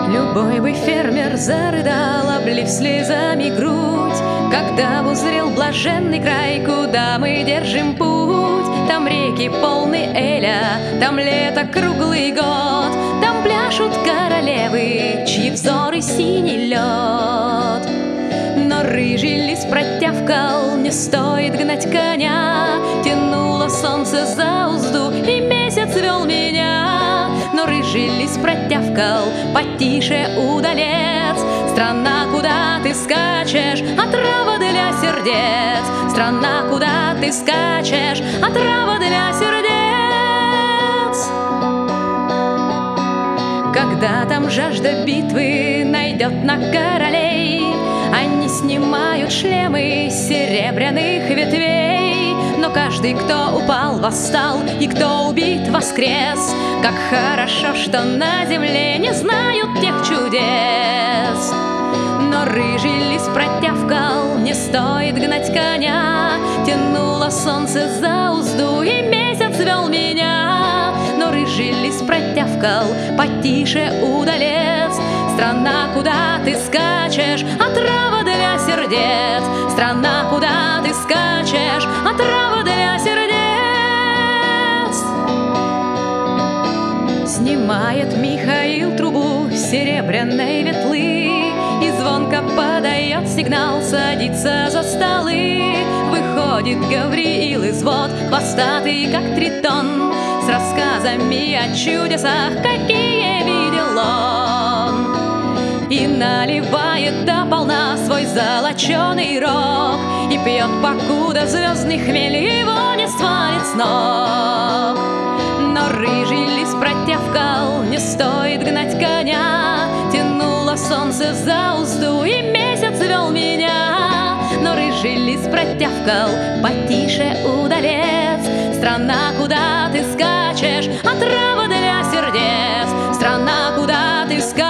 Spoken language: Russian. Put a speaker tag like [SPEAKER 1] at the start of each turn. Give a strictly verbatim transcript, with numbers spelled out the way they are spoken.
[SPEAKER 1] Любой бы фермер зарыдал, облив слезами грудь, когда узрел блаженный край, куда мы держим путь. Там реки полны эля, там лето круглый год, там пляшут королевы, чьи взоры синий лед. Но рыжий лис протявкал: не стоит гнать коня. Тянуло солнце за узду, и месяц вел меня. Но рыжий лис протявкал: потише, удалец. Страна, куда ты скачешь, отрава для сердец. Страна, куда ты скачешь, отрава для сердец. Когда там жажда битвы найдет на королей, они снимают шлемы с серебряных ветвей. Но каждый, кто упал, восстал, и кто убит, воскрес. Как хорошо, что на земле не знают тех чудес. Но рыжий лис протявкал: не стоит гнать коня. Тянуло солнце за узду, и месяц вел меня. Но рыжий лис протявкал: потише, удалец. Страна, куда ты скачешь, отрава для сердец. Страна, куда ты скачешь, отрава для сердец. Снимает Михаил трубу серебряной ветлы, и звонко подает сигнал: садиться за столы. Выходит Гавриил из вод, хвостатый, как тритон, с рассказами о чудесах, какие видел он. И наливает дополна свой золоченый рог, и пьет, покуда звездный хмель его не свалит с ног. Но рыжий лис протявкал: не стоит гнать коня. Тянуло солнце за узду, и месяц вел меня. Но рыжий лис протявкал: потише, удалец. Страна, куда ты скачешь, отрава для сердец. Страна, куда ты скачешь,